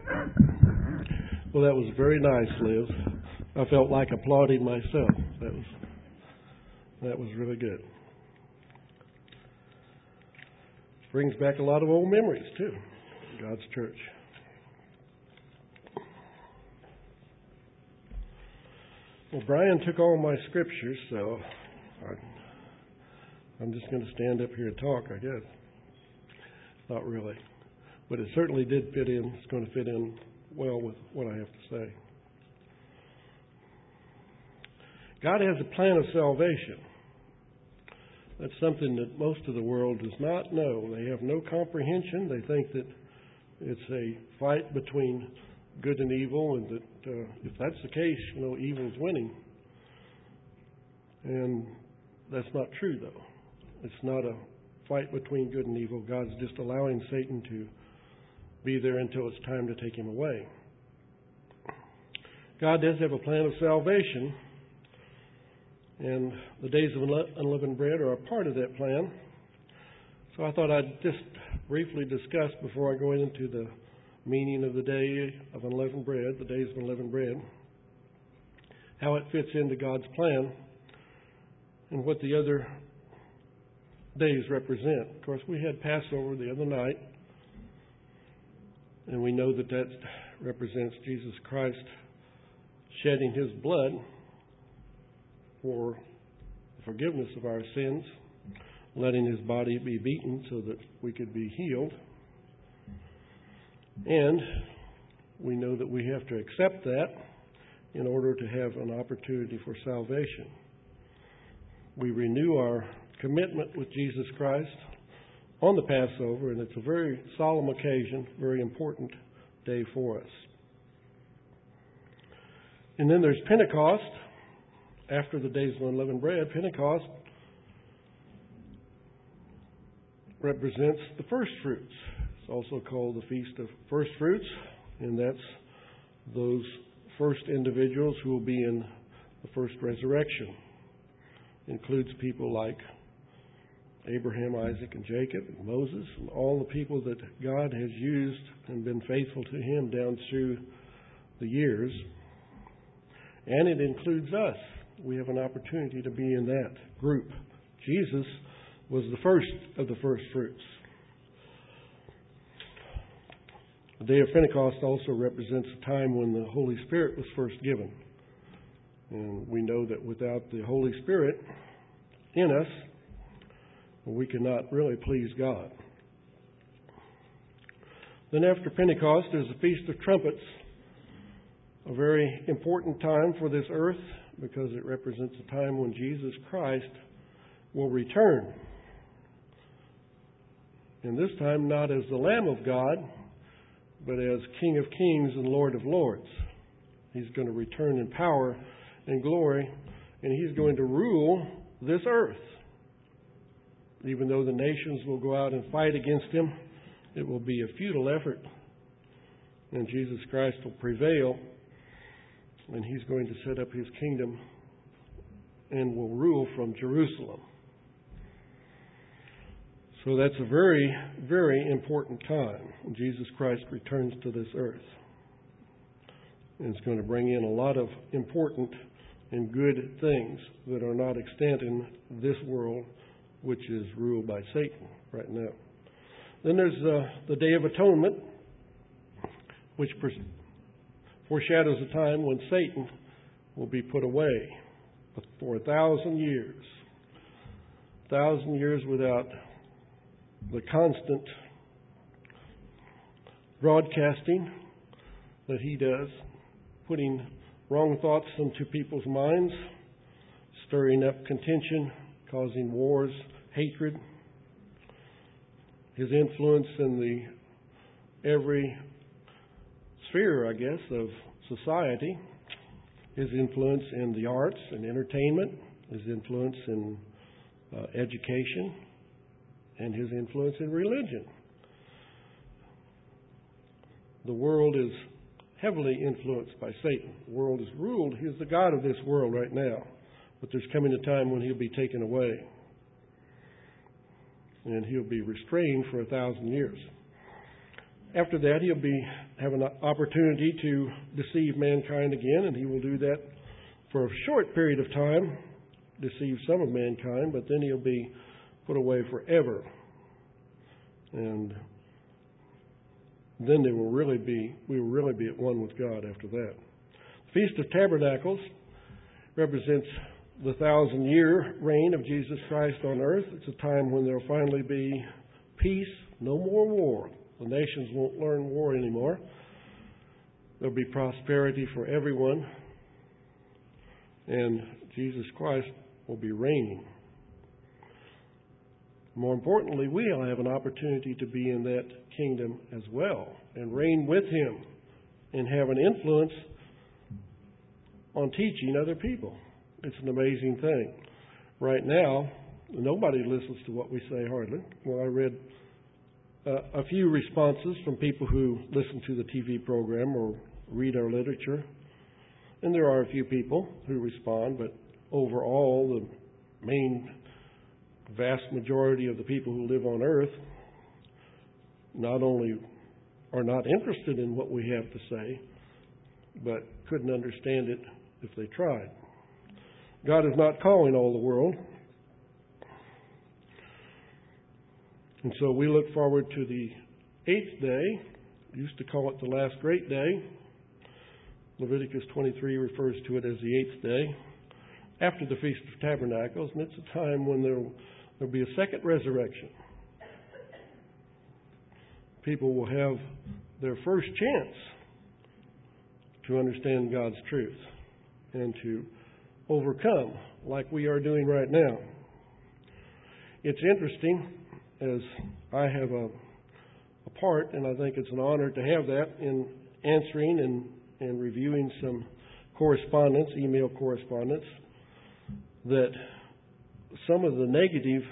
Well, that was very nice, Liz. I felt like applauding myself. That was really good. Brings back a lot of old memories, too, God's church. Well, Brian took all my scriptures, so I'm just going to stand up here and talk, I guess. Not really. But it certainly did fit in. It's going to fit in well with what I have to say. God has a plan of salvation. That's something that most of the world does not know. They have no comprehension. They think that it's a fight between good and evil, and that if that's the case, evil's winning. And that's not true, though. It's not a fight between good and evil. God's just allowing Satan to be there until it's time to take him away. God does have a plan of salvation, and the days of unleavened bread are a part of that plan. So I thought I'd just briefly discuss, before I go into the meaning of the day of unleavened bread, the days of unleavened bread, how it fits into God's plan and what the other days represent. Of course, we had Passover the other night, and we know that represents Jesus Christ shedding his blood for the forgiveness of our sins, letting his body be beaten so that we could be healed. And we know that we have to accept that in order to have an opportunity for salvation. We renew our commitment with Jesus Christ on the Passover, and it's a very solemn occasion, very important day for us. And then there's Pentecost. After the days of unleavened bread, Pentecost represents the first fruits. It's also called the Feast of First Fruits, and that's those first individuals who will be in the first resurrection. It includes people like Abraham, Isaac, and Jacob, and Moses, and all the people that God has used and been faithful to him down through the years. And it includes us. We have an opportunity to be in that group. Jesus was the first of the first fruits. The day of Pentecost also represents a time when the Holy Spirit was first given. And we know that without the Holy Spirit in us, we cannot really please God. Then after Pentecost, there's the Feast of Trumpets, a very important time for this earth because it represents a time when Jesus Christ will return. And this time not as the Lamb of God, but as King of Kings and Lord of Lords. He's going to return in power and glory, and he's going to rule this earth. Even though the nations will go out and fight against him, it will be a futile effort, and Jesus Christ will prevail, and he's going to set up his kingdom and will rule from Jerusalem. So that's a very, very important time when Jesus Christ returns to this earth. And it's going to bring in a lot of important and good things that are not extant in this world, which is ruled by Satan right now. Then there's the Day of Atonement, which foreshadows a time when Satan will be put away for 1,000 years. 1,000 years without the constant broadcasting that he does, putting wrong thoughts into people's minds, stirring up contention, causing wars, hatred. His influence in every sphere, I guess, of society. His influence in the arts and entertainment. His influence in education. And his influence in religion. The world is heavily influenced by Satan. The world is ruled. He's the God of this world right now. But there's coming a time when he'll be taken away. And he'll be restrained for 1,000 years. after that, he'll have an opportunity to deceive mankind again, and he will do that for a short period of time, deceive some of mankind, but then he'll be put away forever. And then we will really be at one with God after that. The Feast of Tabernacles represents the 1,000-year reign of Jesus Christ on earth. It's a time when there will finally be peace, no more war. The nations won't learn war anymore. There'll be prosperity for everyone. And Jesus Christ will be reigning. More importantly, we'll have an opportunity to be in that kingdom as well and reign with Him and have an influence on teaching other people. It's an amazing thing. Right now, nobody listens to what we say hardly. Well, I read a few responses from people who listen to the TV program or read our literature. And there are a few people who respond, but overall, the vast majority of the people who live on earth not only are not interested in what we have to say, but couldn't understand it if they tried. God is not calling all the world. And so we look forward to the 8th day. We used to call it the last great day. Leviticus 23 refers to it as the 8th day, after the Feast of Tabernacles, and it's a time when there'll be a second resurrection. People will have their first chance to understand God's truth and to overcome like we are doing right now. It's interesting, as I have a part, and I think it's an honor to have that in answering and reviewing some correspondence, email correspondence, that some of the negative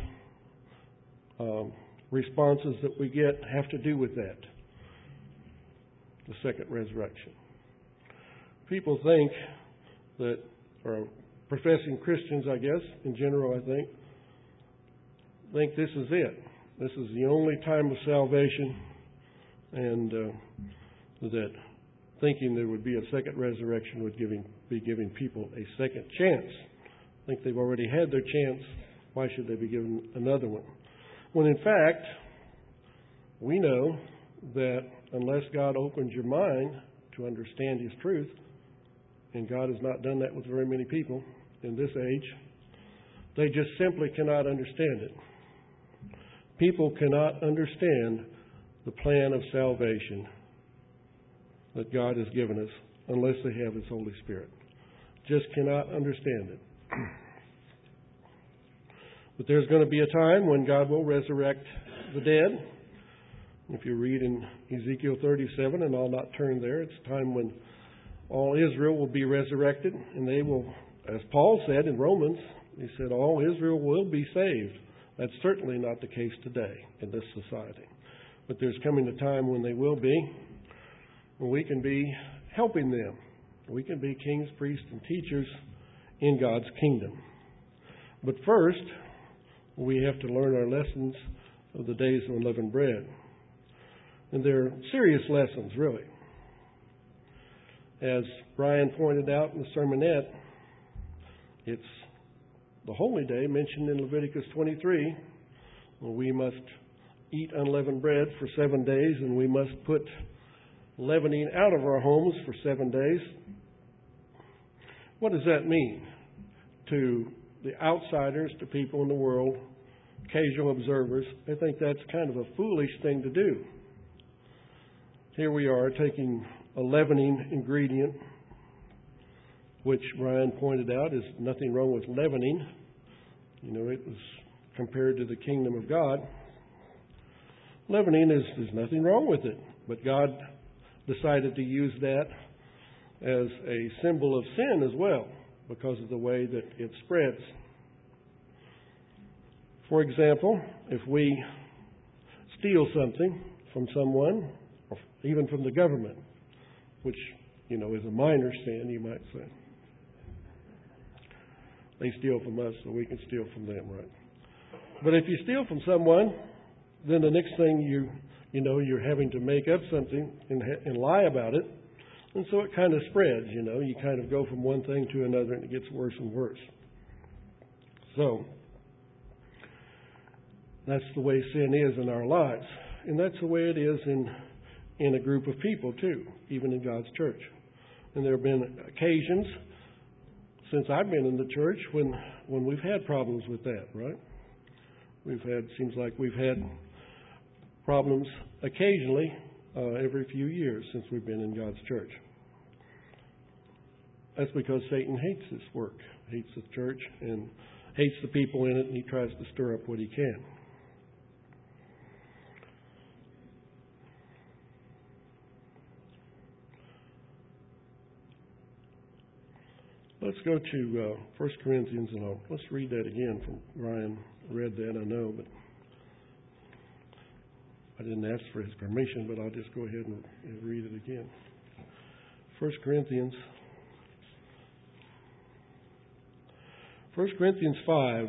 responses that we get have to do with that, the second resurrection. People think that, or professing Christians, I guess, in general, I think this is it. This is the only time of salvation, and that thinking there would be a second resurrection would be giving people a second chance. I think they've already had their chance. Why should they be given another one? When in fact, we know that unless God opens your mind to understand His truth, and God has not done that with very many people in this age, they just simply cannot understand it. People cannot understand the plan of salvation that God has given us unless they have His Holy Spirit. Just cannot understand it. But there's going to be a time when God will resurrect the dead. If you read in Ezekiel 37, and I'll not turn there, it's a time when all Israel will be resurrected, and they will, as Paul said in Romans, he said all Israel will be saved. That's certainly not the case today in this society. But there's coming a time when they will be, when we can be helping them. We can be kings, priests, and teachers in God's kingdom. But first, we have to learn our lessons of the days of unleavened bread. And they're serious lessons, really. As Brian pointed out in the sermonette, it's the holy day mentioned in Leviticus 23. Well, we must eat unleavened bread for 7 days, and we must put leavening out of our homes for 7 days. What does that mean to the outsiders, to people in the world, casual observers? I think that's kind of a foolish thing to do. Here we are taking a leavening ingredient, which Brian pointed out is nothing wrong with leavening. You know, it was compared to the kingdom of God. Leavening there's nothing wrong with it, but God decided to use that as a symbol of sin as well, because of the way that it spreads. For example, if we steal something from someone, or even from the government, which, you know, is a minor sin, you might say. They steal from us, so we can steal from them, right? But if you steal from someone, then the next thing you're having to make up something and lie about it. And so it kind of spreads, You kind of go from one thing to another and it gets worse and worse. So that's the way sin is in our lives. And that's the way it is in a group of people too, even in God's church. And there have been occasions since I've been in the church when we've had problems with that, right? Seems like we've had problems occasionally every few years since we've been in God's church. That's because Satan hates this work, hates the church, and hates the people in it, and he tries to stir up what he can. Let's go to 1 Corinthians, and let's read that again. Ryan read that, I know, but I didn't ask for his permission, but I'll just go ahead and read it again. 1 Corinthians 5.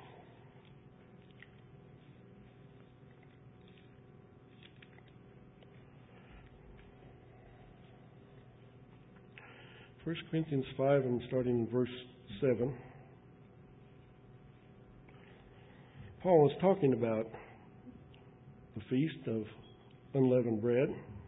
First Corinthians 5, I'm starting in verse 7. Paul is talking about the feast of unleavened bread.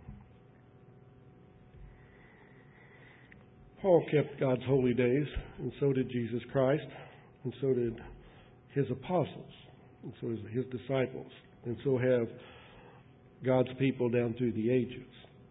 Paul kept God's holy days, and so did Jesus Christ, and so did his apostles, and so did his disciples, and so have God's people down through the ages.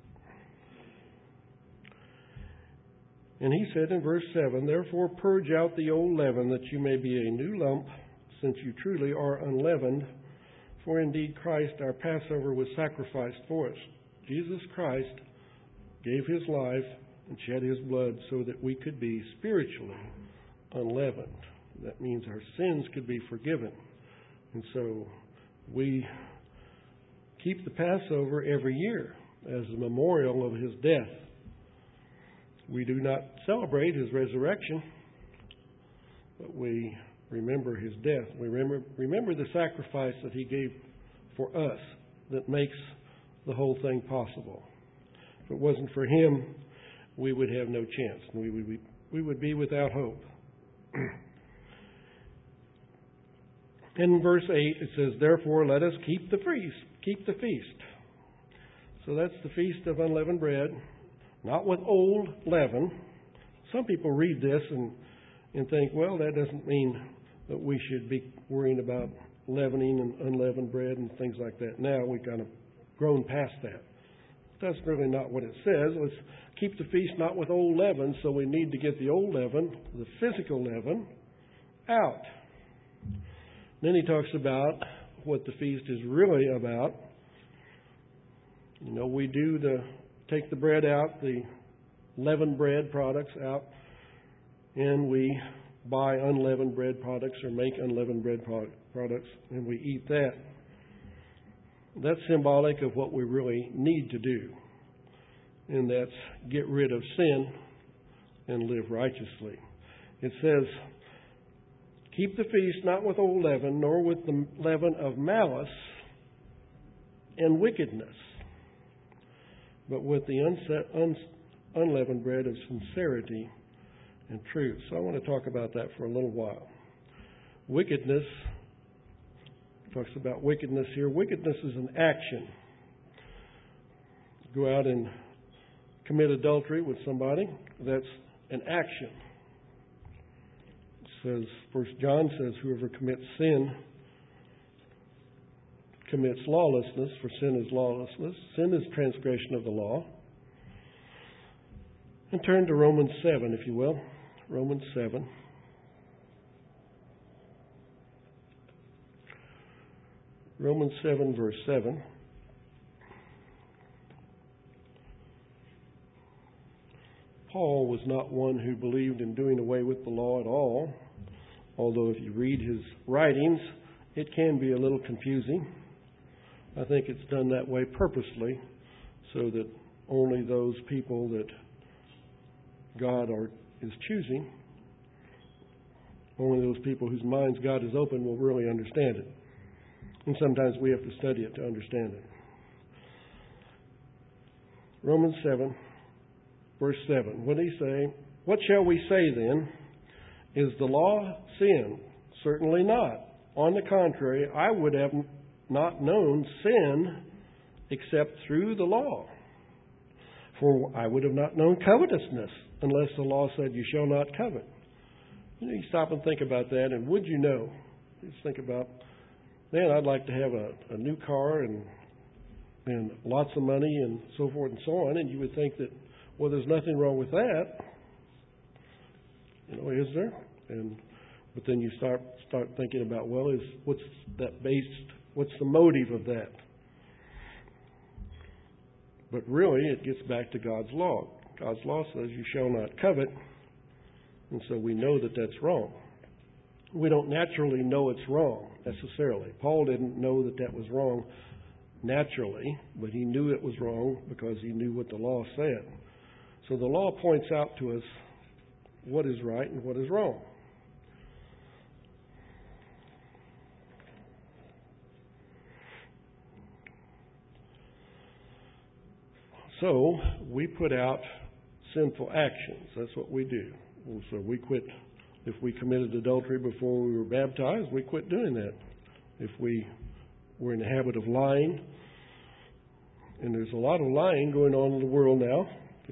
And he said in verse 7, "Therefore purge out the old leaven, that you may be a new lump, since you truly are unleavened. For indeed Christ our Passover was sacrificed for us." Jesus Christ gave his life and shed his blood so that we could be spiritually unleavened. That means our sins could be forgiven. And so we keep the Passover every year as a memorial of his death. We do not celebrate his resurrection, but we remember his death. We remember the sacrifice that he gave for us that makes the whole thing possible. If it wasn't for him, we would have no chance. We would be without hope. In verse 8 it says, "Therefore let us keep the feast." So that's the feast of unleavened bread, not with old leaven. Some people read this and think, well, that doesn't mean that we should be worrying about leavening and unleavened bread and things like that. Now we've kind of grown past that. That's really not what it says. Let's keep the feast not with old leaven, so we need to get the old leaven, the physical leaven, out. Then he talks about what the feast is really about. We do take the bread out, the leavened bread products out, and we buy unleavened bread products or make unleavened bread products, and we eat that. That's symbolic of what we really need to do, and that's get rid of sin and live righteously. It says, "Keep the feast not with old leaven, nor with the leaven of malice and wickedness, but with the unleavened bread of sincerity and truth." So I want to talk about that for a little while. Wickedness, talks about wickedness here. Wickedness is an action. Go out and commit adultery with somebody, that's an action. It says, 1 John says, "Whoever commits sin commits lawlessness, for sin is lawlessness." Sin is transgression of the law. And turn to Romans 7, if you will. Romans 7. Romans 7, verse 7. Paul was not one who believed in doing away with the law at all, although if you read his writings, it can be a little confusing. I think it's done that way purposely, so that only those people that God is choosing, only those people whose minds God is open will really understand it. And sometimes we have to study it to understand it. Romans 7, verse 7. What did he say? What shall we say then? Is the law sin? Certainly not. On the contrary, I would have not known sin except through the law. For I would have not known covetousness unless the law said, you shall not covet. You stop and think about that, and would you know? Just think about, man, I'd like to have a new car and lots of money and so forth and so on, and you would think that, well, there's nothing wrong with that. Is there? But then you start thinking about, well, what's that based? What's the motive of that? But really, it gets back to God's law. God's law says you shall not covet, and so we know that that's wrong. We don't naturally know it's wrong necessarily. Paul didn't know that was wrong naturally, but he knew it was wrong because he knew what the law said. So the law points out to us what is right and what is wrong. So we put out sinful actions. That's what we do. So we quit. If we committed adultery before we were baptized, we quit doing that. If we were in the habit of lying, and there's a lot of lying going on in the world now,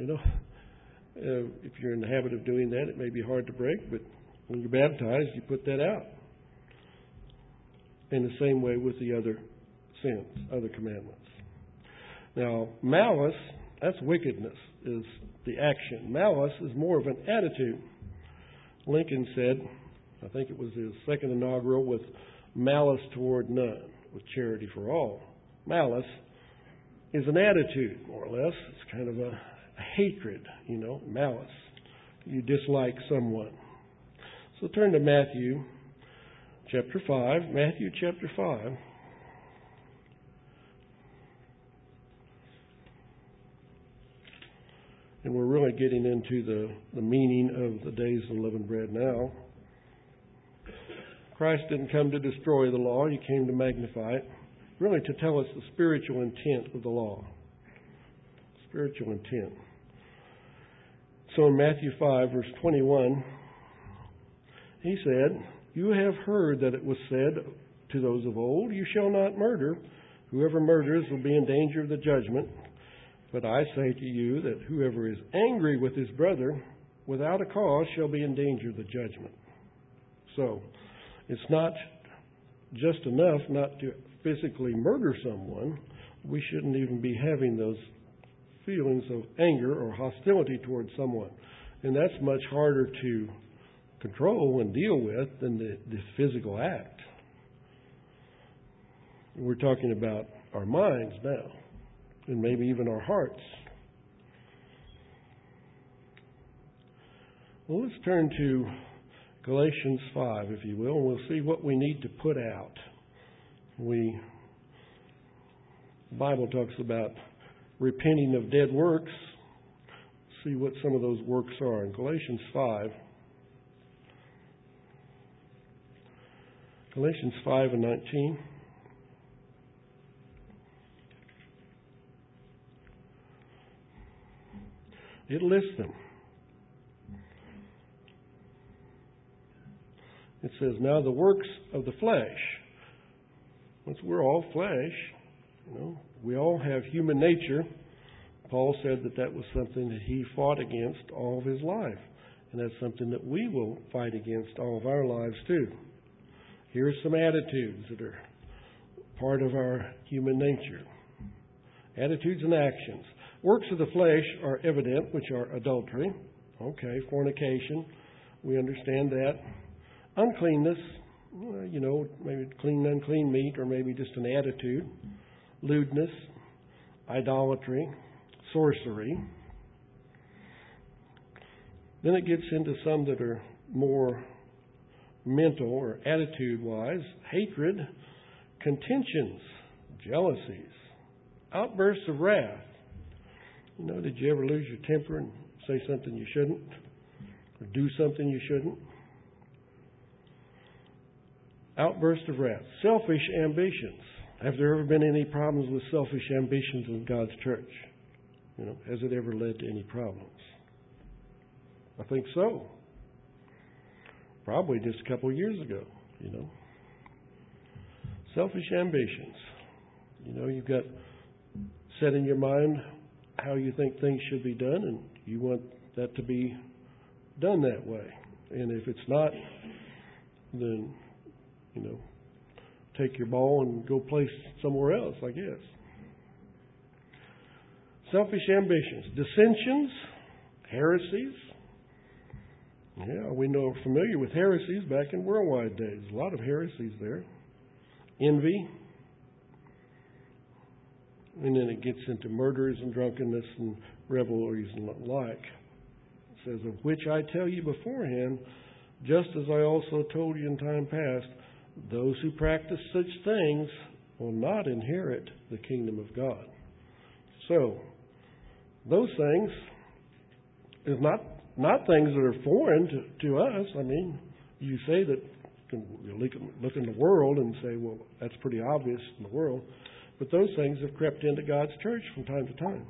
if you're in the habit of doing that, it may be hard to break, but when you're baptized, you put that out. In the same way with the other sins, other commandments. Now, malice, that's wickedness, is the action. Malice is more of an attitude. Lincoln said, I think it was his second inaugural, with malice toward none, with charity for all. Malice is an attitude, more or less. It's kind of a hatred, malice. You dislike someone. So turn to Matthew chapter 5. Matthew chapter 5. And we're really getting into the meaning of the days of living bread now. Christ didn't come to destroy the law. He came to magnify it. Really to tell us the spiritual intent of the law. Spiritual intent. So in Matthew 5, verse 21, he said, you have heard that it was said to those of old, you shall not murder. Whoever murders will be in danger of the judgment. But I say to you that whoever is angry with his brother without a cause shall be in danger of the judgment. So, it's not just enough not to physically murder someone. We shouldn't even be having those feelings of anger or hostility towards someone. And that's much harder to control and deal with than the physical act. We're talking about our minds now. And maybe even our hearts. Well, let's turn to Galatians 5, if you will, and we'll see what we need to put out. The Bible talks about repenting of dead works. See what some of those works are. In Galatians 5, Galatians 5 and 19. It lists them. It says, now the works of the flesh. Once we're all flesh, we all have human nature. Paul said that was something that he fought against all of his life. And that's something that we will fight against all of our lives too. Here's some attitudes that are part of our human nature. Attitudes and actions. Works of the flesh are evident, which are adultery. Okay, fornication. We understand that. Uncleanness, maybe clean, unclean meat, or maybe just an attitude. Lewdness, idolatry, sorcery. Then it gets into some that are more mental or attitude-wise. Hatred, contentions, jealousies, outbursts of wrath. Did you ever lose your temper and say something you shouldn't? Or do something you shouldn't? Outburst of wrath. Selfish ambitions. Have there ever been any problems with selfish ambitions in God's church? Has it ever led to any problems? I think so. Probably just a couple of years ago, Selfish ambitions. You've got set in your mind how you think things should be done, and you want that to be done that way. And if it's not, then, take your ball and go play somewhere else, I guess. Selfish ambitions, dissensions, heresies. Yeah, we're familiar with heresies back in worldwide days. A lot of heresies there. Envy. And then it gets into murders and drunkenness and revelries and the like. It says, of which I tell you beforehand, just as I also told you in time past, those who practice such things will not inherit the kingdom of God. So, those things is not things that are foreign to us. I mean, you say that, you look in the world and say, well, that's pretty obvious in the world. But those things have crept into God's church from time to time.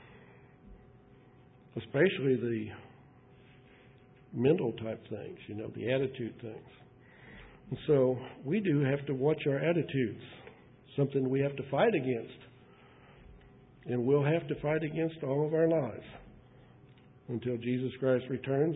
Especially the mental type things, the attitude things. And so we do have to watch our attitudes, something we have to fight against. And we'll have to fight against all of our lives until Jesus Christ returns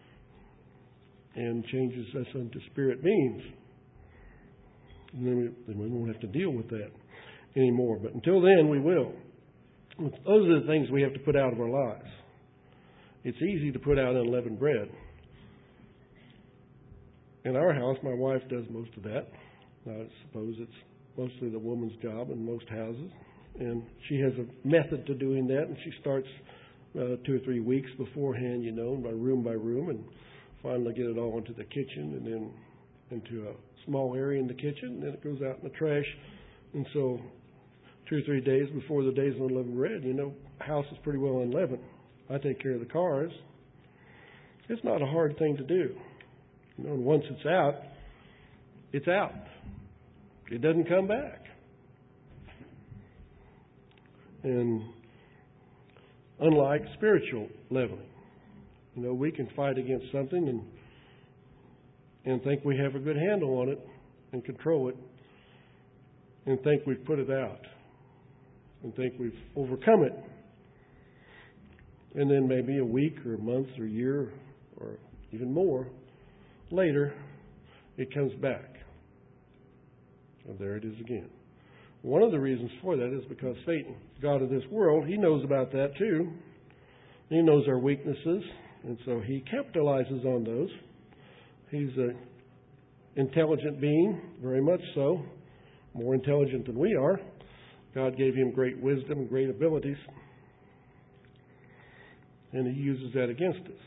and changes us into spirit beings. And then we won't have to deal with that anymore. But until then, we will. Those are the things we have to put out of our lives. It's easy to put out unleavened bread. In our house, my wife does most of that. I suppose it's mostly the woman's job in most houses. And she has a method to doing that, and she starts 2 or 3 weeks beforehand, by room, and finally get it all into the kitchen and then into a small area in the kitchen, and then it goes out in the trash. And so 2 or 3 days before the days of unleavened bread, the house is pretty well unleavened. I take care of the cars. It's not a hard thing to do. And once it's out, it's out. It doesn't come back. And unlike spiritual leavening, we can fight against something and think we have a good handle on it and control it and think we've put it out and think we've overcome it. And then maybe a week or a month or a year or even more later, it comes back. And there it is again. One of the reasons for that is because Satan, God of this world, he knows about that too. He knows our weaknesses, and so he capitalizes on those. He's an intelligent being, very much so, more intelligent than we are. God gave him great wisdom and great abilities, and he uses that against us.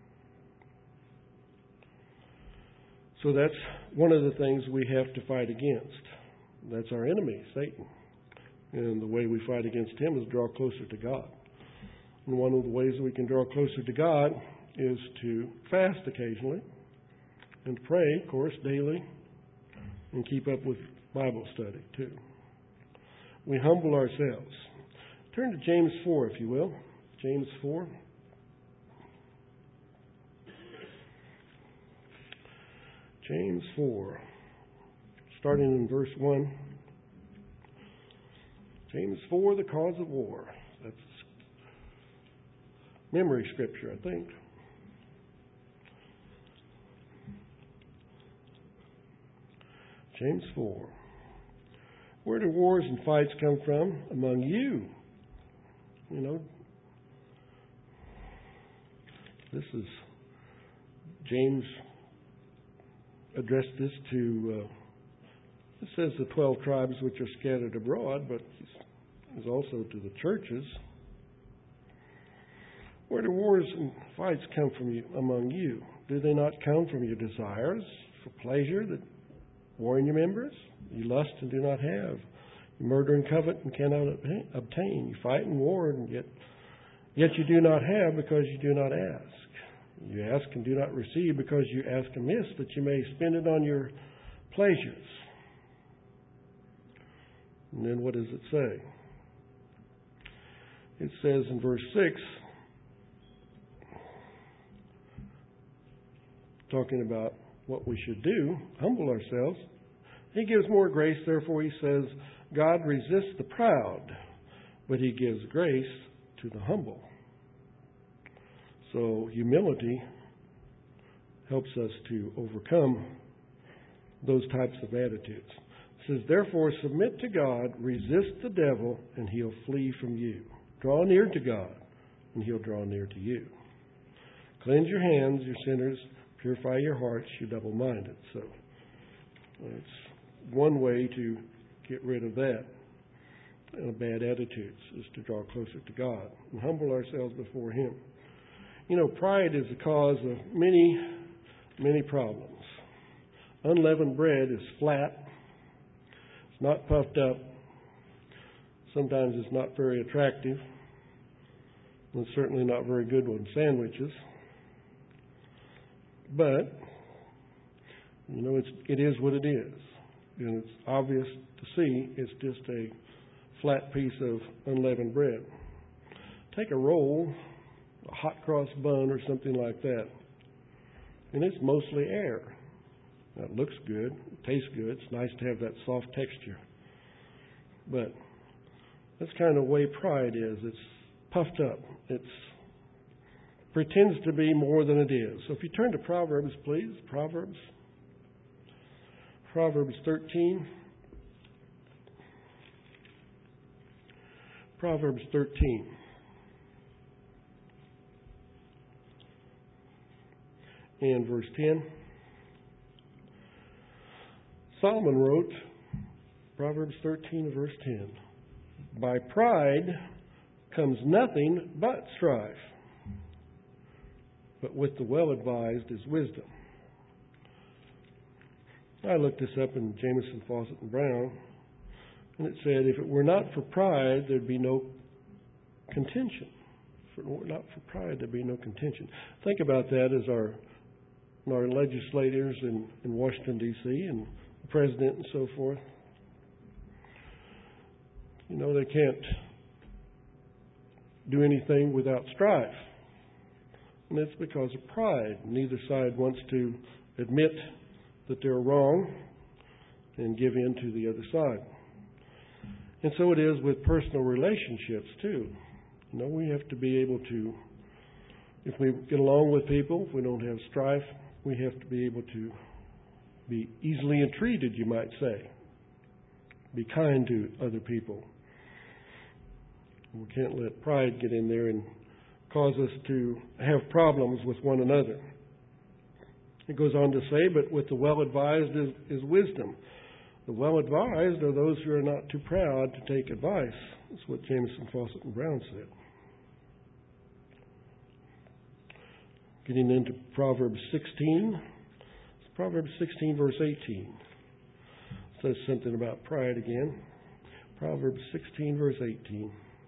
So that's one of the things we have to fight against. That's our enemy, Satan. And the way we fight against him is draw closer to God. And one of the ways we can draw closer to God is to fast occasionally and pray, of course, daily, and keep up with Bible study too. We humble ourselves. Turn to James 4, if you will. James 4. James 4. Starting in verse 1. James 4, the cause of war. That's memory scripture, I think. James 4. Where do wars and fights come from? Among you. This is James addressed this to it says the 12 tribes which are scattered abroad, but it's also to the churches. Where do wars and fights come from among you? Do they not come from your desires for pleasure that war in your members? You lust and do not have. You murder and covet and cannot obtain. You fight and war, and yet you do not have because you do not ask. You ask and do not receive because you ask amiss, that you may spend it on your pleasures. And then what does it say? it says in verse 6, talking about what we should do, humble ourselves. He gives more grace, therefore he says, God resists the proud, but he gives grace to the humble. So humility helps us to overcome those types of attitudes. It says, therefore submit to God, resist the devil, and he'll flee from you. Draw near to God, and he'll draw near to you. Cleanse your hands, you sinners. Purify your hearts, you double-minded. So it's one way to get rid of that bad attitudes, is to draw closer to God and humble ourselves before him. You know, pride is the cause of many, many problems. Unleavened bread is flat. It's not puffed up. Sometimes it's not very attractive. And it's certainly not very good on sandwiches. But, you know, it is what it is. And it's obvious to see it's just a flat piece of unleavened bread. Take a roll, a hot cross bun or something like that, and it's mostly air. Now, it looks good, it tastes good, it's nice to have that soft texture. But that's kind of the way pride is. It's puffed up. It pretends to be more than it is. So if you turn to Proverbs, please. Proverbs 13. Proverbs 13. And verse 10. Solomon wrote, Proverbs 13, verse 10, by pride comes nothing but strife, but with the well-advised is wisdom. I looked this up in Jamieson, Fausset, and Brown, and it said, if it were not for pride, there'd be no contention. If it were not for pride, there'd be no contention. Think about that as our legislators in Washington, D.C., and the president and so forth. You know, they can't do anything without strife. And it's because of pride. Neither side wants to admit that they're wrong and give in to the other side. And so it is with personal relationships too. You know, we have to be able to, if we get along with people, if we don't have strife, we have to be able to be easily entreated, you might say. Be kind to other people. We can't let pride get in there and cause us to have problems with one another. It goes on to say, but with the well-advised is wisdom. The well-advised are those who are not too proud to take advice. That's what Jamieson, Fausset, and Brown said. Getting into Proverbs 16. Proverbs 16, verse 18. Says something about pride again. Proverbs 16, verse 18.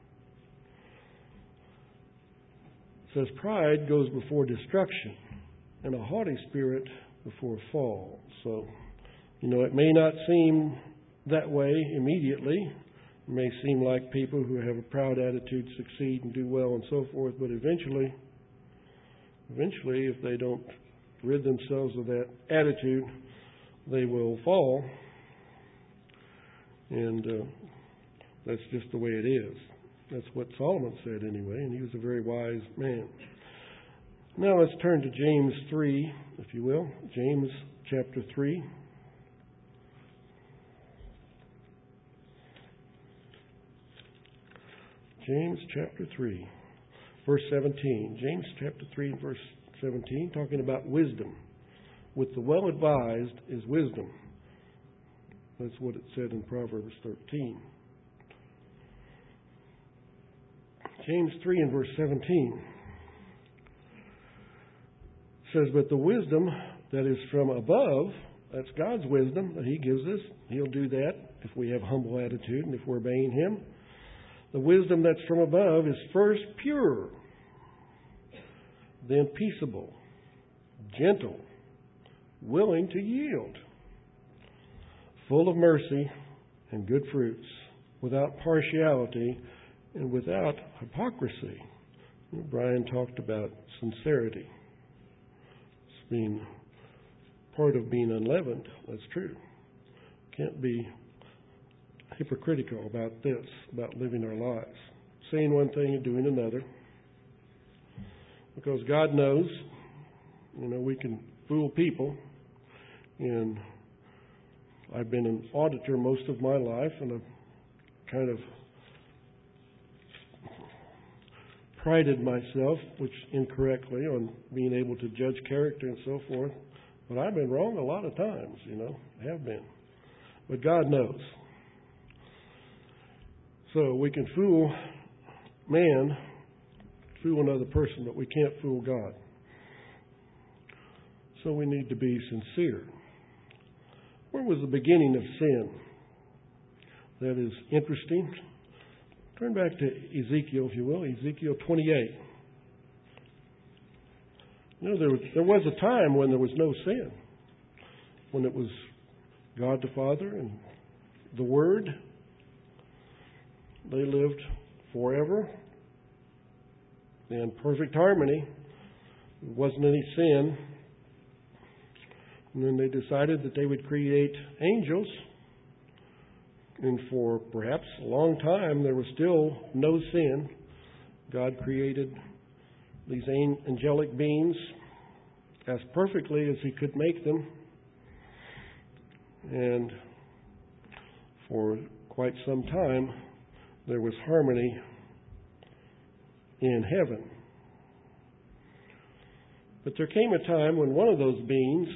Says, pride goes before destruction, and a haughty spirit before a fall. So, you know, it may not seem that way immediately. It may seem like people who have a proud attitude succeed and do well and so forth, but eventually, if they don't rid themselves of that attitude, they will fall. And that's just the way it is. That's what Solomon said anyway, and he was a very wise man. Now let's turn to James 3, if you will. James chapter 3. James chapter 3, verse 17. James chapter 3 and verse 17, talking about wisdom. With the well-advised is wisdom. That's what it said in Proverbs 13. James 3 and verse 17 says, but the wisdom that is from above, that's God's wisdom that He gives us. He'll do that if we have humble attitude and if we're obeying Him. The wisdom that's from above is first pure, then peaceable, gentle, willing to yield, full of mercy and good fruits, without partiality and without hypocrisy. Brian talked about sincerity. It's being part of being unleavened. That's true. Can't be hypocritical about this, about living our lives. Saying one thing and doing another. Because God knows, we can fool people. And I've been an auditor most of my life, and I've kind of prided myself, which incorrectly, on being able to judge character and so forth. But I've been wrong a lot of times, I have been. But God knows. So we can fool man, fool another person, but we can't fool God. So we need to be sincere. Where was the beginning of sin? That is interesting. Turn back to Ezekiel, if you will, Ezekiel 28. There was a time when there was no sin, when it was God the Father and the Word. They lived forever in perfect harmony. There wasn't any sin. And then they decided that they would create angels. And for perhaps a long time, there was still no sin. God created these angelic beings as perfectly as He could make them. And for quite some time, there was harmony in heaven. But there came a time when one of those beings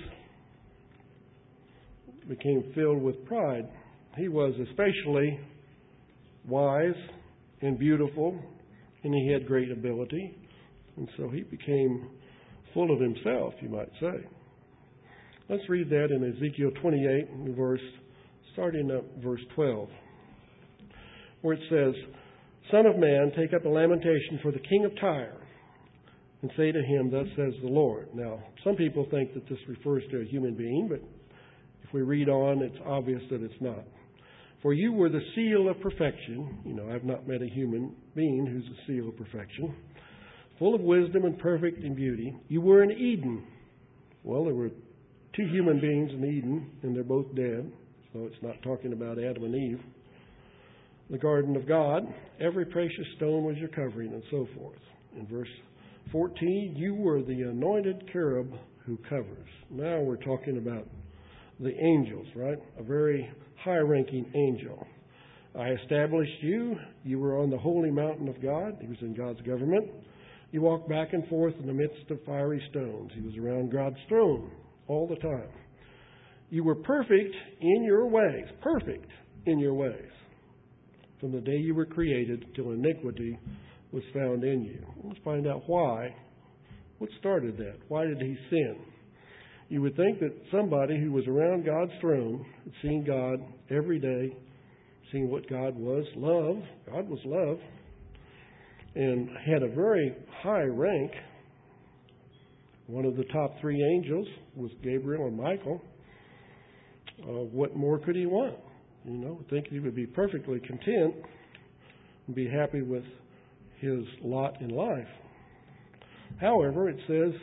became filled with pride. He was especially wise and beautiful, and he had great ability. And so he became full of himself, you might say. Let's read that in Ezekiel 28, starting at verse 12, where it says, Son of man, take up a lamentation for the king of Tyre, and say to him, Thus says the Lord. Now, some people think that this refers to a human being, but if we read on, it's obvious that it's not. For you were the seal of perfection. I've not met a human being who's a seal of perfection. Full of wisdom and perfect in beauty. You were in Eden. Well, there were two human beings in Eden, and they're both dead. So it's not talking about Adam and Eve. The garden of God. Every precious stone was your covering, and so forth. In verse 14, you were the anointed cherub who covers. Now we're talking about the angels, right? A very high-ranking angel. I established you. You were on the holy mountain of God. He was in God's government. You walked back and forth in the midst of fiery stones. He was around God's throne all the time. You were perfect in your ways. Perfect in your ways. From the day you were created till iniquity was found in you. Let's find out why. What started that? Why did he sin? You would think that somebody who was around God's throne, had seen God every day, seen what God was, love. God was love. And had a very high rank. One of the top three angels was Gabriel and Michael. What more could he want? I think he would be perfectly content and be happy with his lot in life. However, it says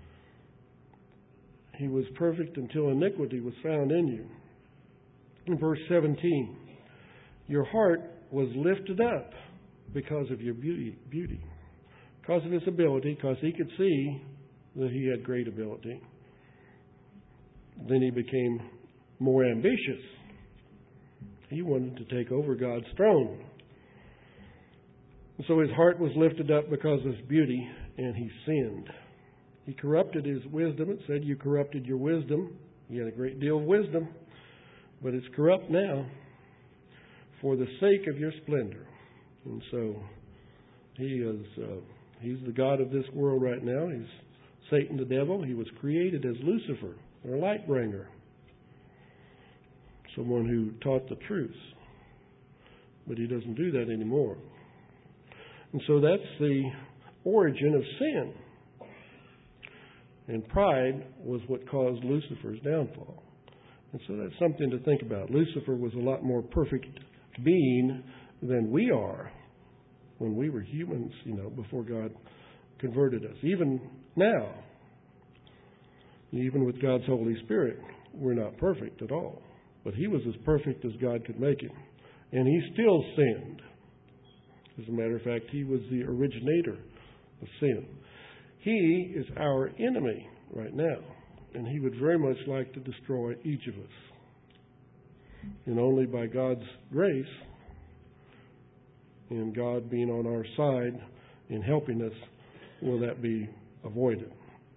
he was perfect until iniquity was found in you. In verse 17, your heart was lifted up because of your beauty, because of his ability, because he could see that he had great ability. Then he became more ambitious. He wanted to take over God's throne. And so his heart was lifted up because of his beauty, and he sinned. He corrupted his wisdom. It said you corrupted your wisdom. He had a great deal of wisdom, but it's corrupt now for the sake of your splendor. And so he's the god of this world right now. He's Satan the devil. He was created as Lucifer, or light bringer, someone who taught the truth. But he doesn't do that anymore. And so that's the origin of sin. And pride was what caused Lucifer's downfall. And so that's something to think about. Lucifer was a lot more perfect being than we are. when we were humans, before God converted us. Even now, even with God's Holy Spirit, we're not perfect at all. But He was as perfect as God could make Him. And He still sinned. As a matter of fact, He was the originator of sin. He is our enemy right now. And He would very much like to destroy each of us. And only by God's grace and God being on our side in helping us will that be avoided.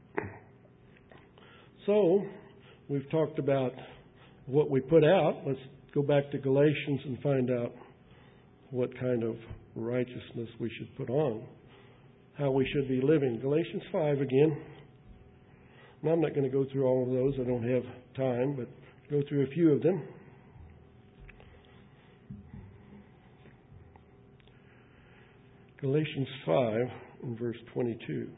So, we've talked about what we put out. Let's go back to Galatians and find out what kind of righteousness we should put on, how we should be living. Galatians 5 again. Now, I'm not going to go through all of those. I don't have time, but go through a few of them. Galatians 5 and verse 22.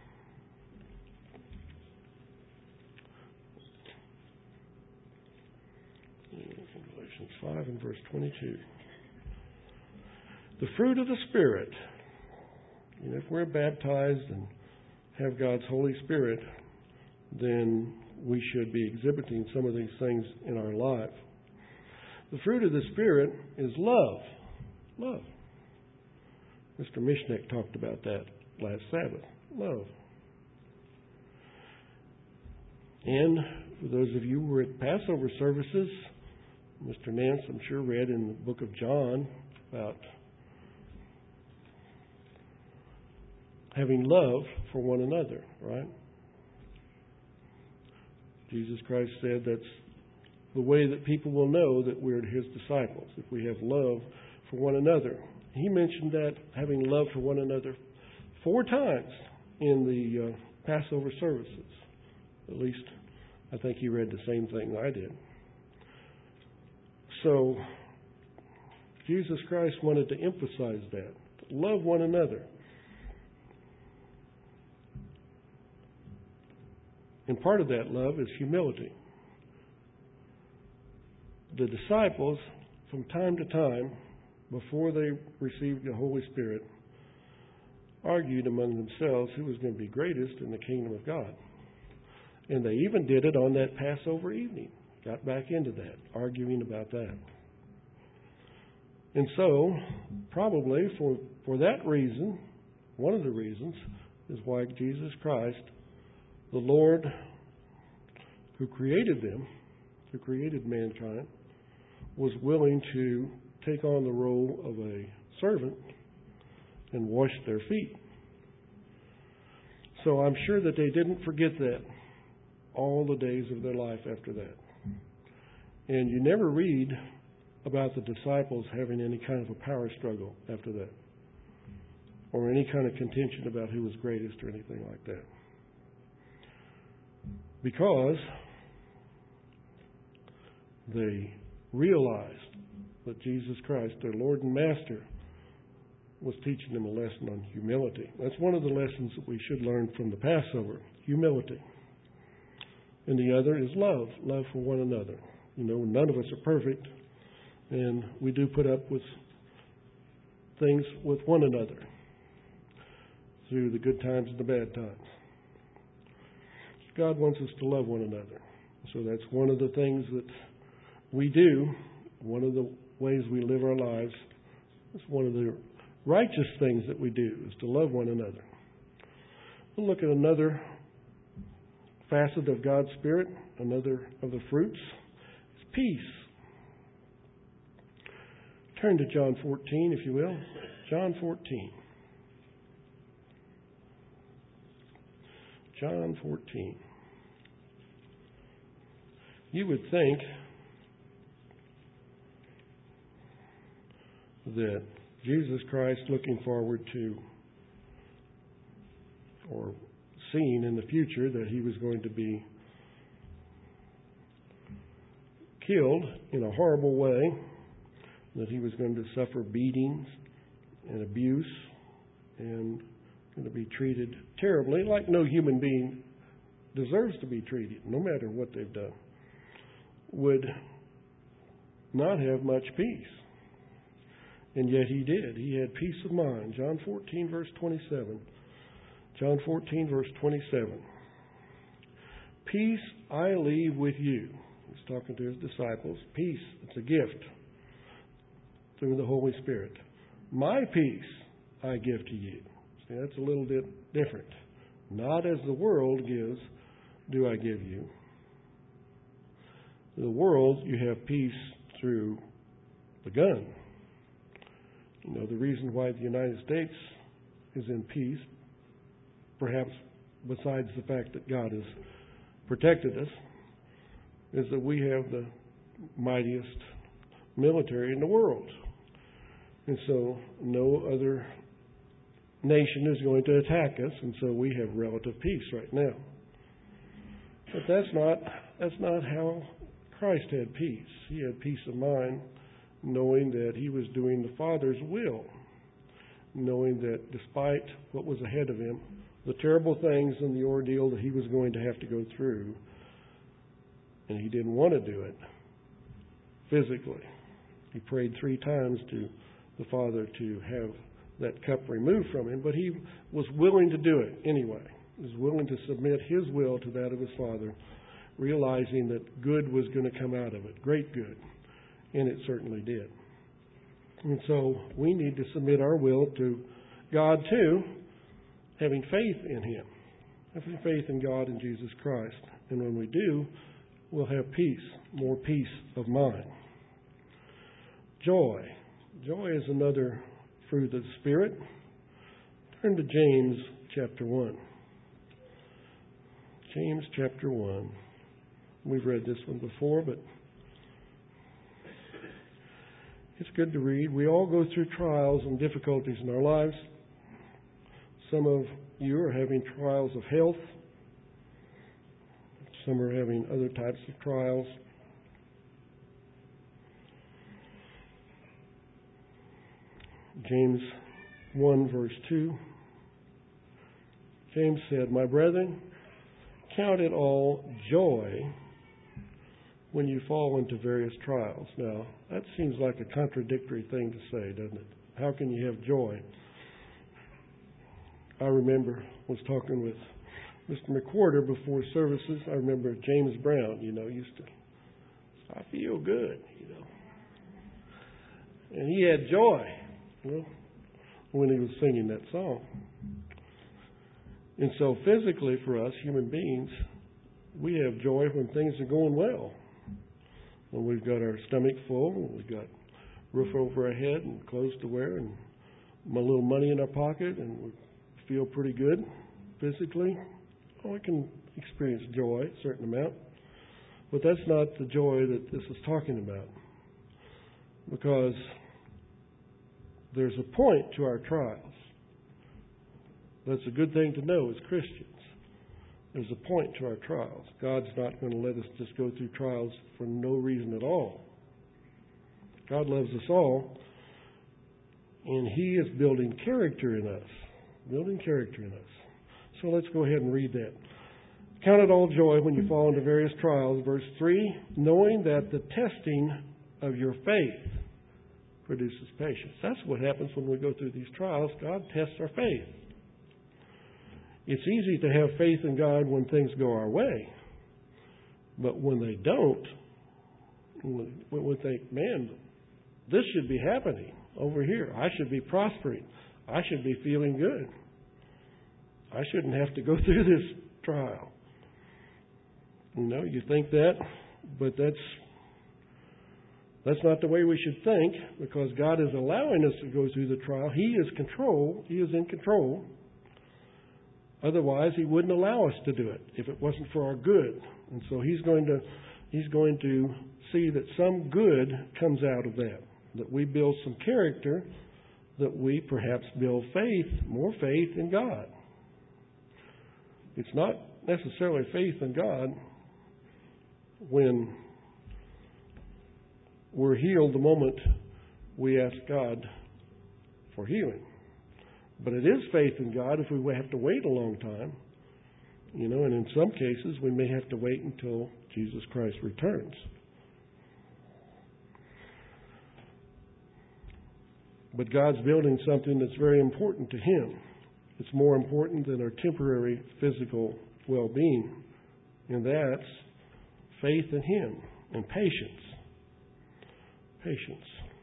Galatians 5 and verse 22. The fruit of the Spirit. If we're baptized and have God's Holy Spirit, then we should be exhibiting some of these things in our life. The fruit of the Spirit is love. Love. Mr. Mishnek talked about that last Sabbath. Love. And for those of you who were at Passover services, Mr. Nance, I'm sure, read in the book of John about having love for one another, right? Jesus Christ said that's the way that people will know that we're His disciples, if we have love for one another. He mentioned that, having love for one another, 4 times in the Passover services. At least, I think he read the same thing I did. So, Jesus Christ wanted to emphasize that. Love one another. And part of that love is humility. The disciples, from time to time, before they received the Holy Spirit, argued among themselves who was going to be greatest in the kingdom of God. And they even did it on that Passover evening. Got back into that, arguing about that. And so, probably for that reason, one of the reasons, is why Jesus Christ, the Lord who created them, who created mankind, was willing to take on the role of a servant and wash their feet. So I'm sure that they didn't forget that all the days of their life after that. And you never read about the disciples having any kind of a power struggle after that, or any kind of contention about who was greatest or anything like that. Because they realized that Jesus Christ, their Lord and Master, was teaching them a lesson on humility. That's one of the lessons that we should learn from the Passover, humility. And the other is love for one another. None of us are perfect, and we do put up with things with one another through the good times and the bad times. God wants us to love one another. So that's one of the things that we do, one of the ways we live our lives. It's one of the righteous things that we do, is to love one another. We'll look at another facet of God's Spirit, another of the fruits. It's peace. Turn to John 14, if you will. John 14. John 14. You would think that Jesus Christ, looking forward to or seeing in the future that He was going to be killed in a horrible way, that He was going to suffer beatings and abuse and going to be treated terribly, like no human being deserves to be treated, no matter what they've done, would not have much peace. And yet he did. He had peace of mind. John 14, verse 27. John 14, verse 27. Peace I leave with you. He's talking to his disciples. Peace, it's a gift through the Holy Spirit. My peace I give to you. See, that's a little bit different. Not as the world gives, do I give you. In the world, you have peace through the gun. You know, the reason why the United States is in peace, perhaps besides the fact that God has protected us, is that we have the mightiest military in the world. And so no other nation is going to attack us, and so we have relative peace right now. But that's not how Christ had peace. He had peace of mind, knowing that he was doing the Father's will, knowing that despite what was ahead of him, the terrible things and the ordeal that he was going to have to go through, and he didn't want to do it physically. He prayed 3 times to the Father to have that cup removed from him, but he was willing to do it anyway. He was willing to submit his will to that of his Father, realizing that good was going to come out of it, great good, and it certainly did. And so we need to submit our will to God too, having faith in him, having faith in God and Jesus Christ. And when we do, we'll have peace, more peace of mind. Joy. Joy is another fruit of the Spirit. Turn to James chapter 1. James chapter 1. We've read this one before, but it's good to read. We all go through trials and difficulties in our lives. Some of you are having trials of health. Some are having other types of trials. James 1 verse 2. James said, "My brethren, count it all joy when you fall into various trials." Now, that seems like a contradictory thing to say, doesn't it? How can you have joy? I remember was talking with Mr. McWhorter before services. I remember James Brown, used to, I feel good, And he had joy, when he was singing that song. And so physically for us, human beings, we have joy when things are going well. When we've got our stomach full, when we've got roof over our head and clothes to wear and a little money in our pocket and we feel pretty good physically, we can experience joy, a certain amount. But that's not the joy that this is talking about. Because there's a point to our trials. That's a good thing to know as Christians. There's a point to our trials. God's not going to let us just go through trials for no reason at all. God loves us all, and he is building character in us. Building character in us. So let's go ahead and read that. Count it all joy when you fall into various trials. Verse 3, knowing that the testing of your faith produces patience. That's what happens when we go through these trials. God tests our faith. It's easy to have faith in God when things go our way. But when they don't, we think, man, this should be happening over here. I should be prospering. I should be feeling good. I shouldn't have to go through this trial. You think that, but that's not the way we should think, because God is allowing us to go through the trial. He is in control. Otherwise, he wouldn't allow us to do it if it wasn't for our good. And so he's going to see that some good comes out of that we build some character, that we perhaps build more faith in God. It's not necessarily faith in God when we're healed the moment we ask God for healing. But it is faith in God if we have to wait a long time. And in some cases we may have to wait until Jesus Christ returns. But God's building something that's very important to Him. It's more important than our temporary physical well-being. And that's faith in Him and patience. Patience.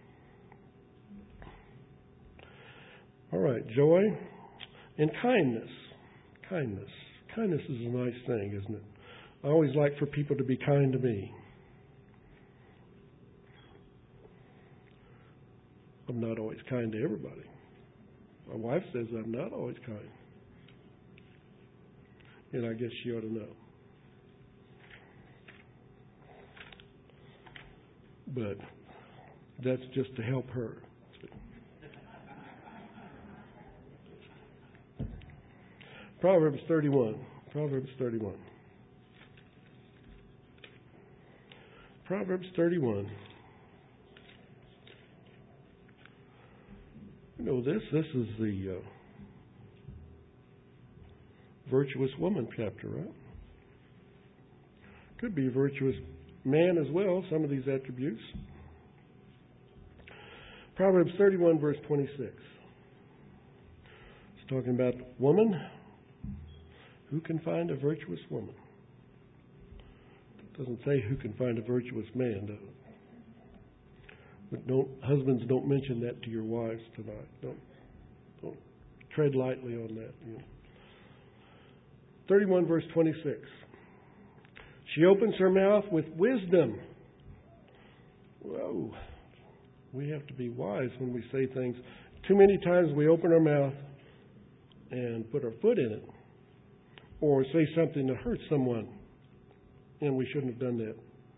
All right, joy and kindness. Kindness. Kindness is a nice thing, isn't it? I always like for people to be kind to me. I'm not always kind to everybody. My wife says I'm not always kind. And I guess she ought to know. But that's just to help her. Proverbs 31. Proverbs 31. Proverbs 31. You know this. This is the virtuous woman chapter, right? Could be virtuous man as well, some of these attributes. Proverbs 31, verse 26. It's talking about woman. Who can find a virtuous woman? It doesn't say who can find a virtuous man, does it? But husbands, don't mention that to your wives tonight. Don't tread lightly on that. 31, verse 26. She opens her mouth with wisdom. Whoa. We have to be wise when we say things. Too many times we open our mouth and put our foot in it, or say something that hurts someone, and we shouldn't have done that.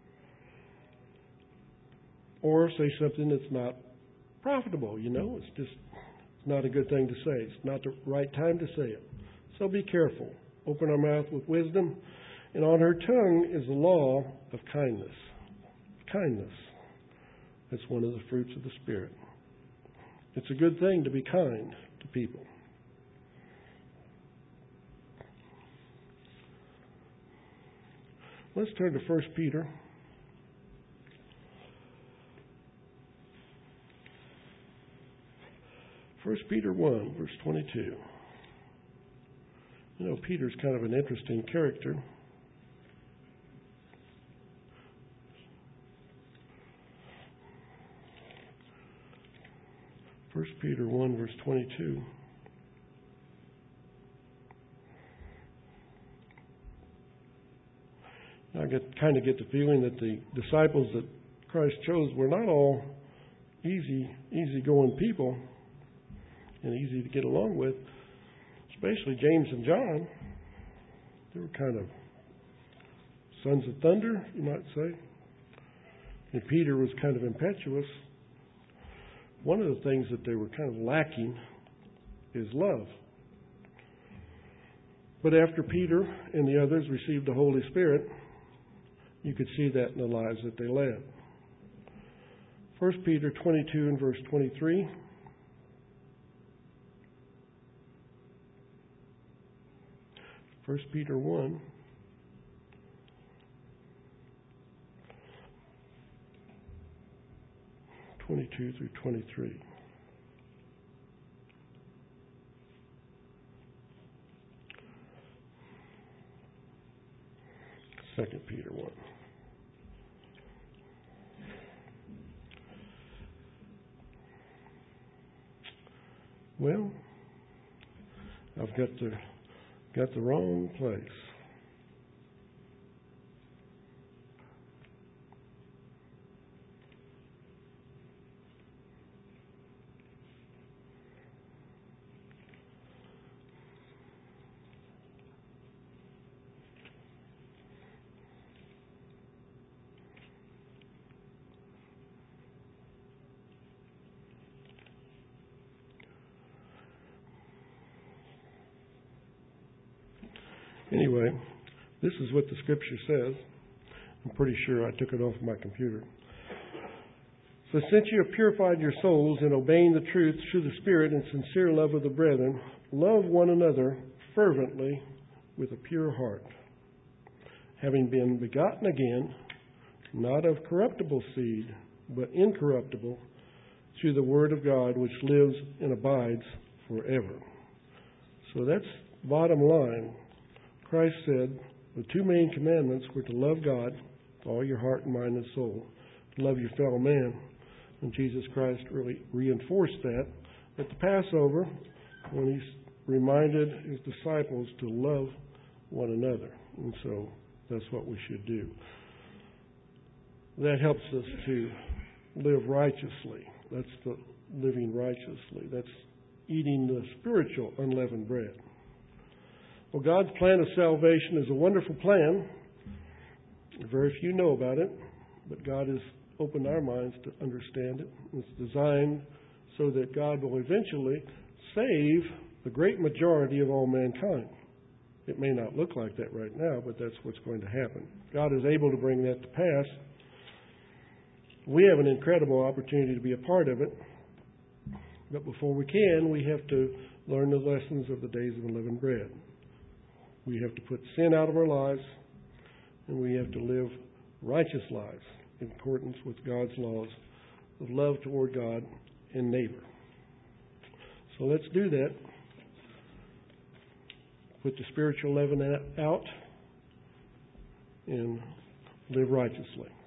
Or say something that's not profitable, It's just not a good thing to say. It's not the right time to say it. So be careful. Open our mouth with wisdom. And on her tongue is the law of kindness. Kindness. That's one of the fruits of the Spirit. It's a good thing to be kind to people. Let's turn to 1 Peter. 1 Peter 1, verse 22. Peter's kind of an interesting character. First Peter 1, verse 22. I kind of get the feeling that the disciples that Christ chose were not all easy-going people and easy to get along with, especially James and John. They were kind of sons of thunder, you might say. And Peter was kind of impetuous. One of the things that they were kind of lacking is love. But after Peter and the others received the Holy Spirit, you could see that in the lives that they led. 1 Peter 22 and verse 23. First Peter 1. (22 through 23). Second Peter 1. Well, I've got the wrong place. Anyway, this is what the Scripture says. I'm pretty sure I took it off my computer. So since you have purified your souls in obeying the truth through the Spirit and sincere love of the brethren, love one another fervently with a pure heart, having been begotten again, not of corruptible seed, but incorruptible, through the Word of God, which lives and abides forever. So that's bottom line. Christ said the two main commandments were to love God with all your heart and mind and soul, to love your fellow man. And Jesus Christ really reinforced that at the Passover when he reminded his disciples to love one another. And so that's what we should do. That helps us to live righteously. That's the living righteously. That's eating the spiritual unleavened bread. Well, God's plan of salvation is a wonderful plan. Very few know about it, but God has opened our minds to understand it. It's designed so that God will eventually save the great majority of all mankind. It may not look like that right now, but that's what's going to happen. God is able to bring that to pass. We have an incredible opportunity to be a part of it. But before we can, we have to learn the lessons of the days of unleavened bread. We have to put sin out of our lives, and we have to live righteous lives in accordance with God's laws of love toward God and neighbor. So let's do that. Put the spiritual leaven out and live righteously.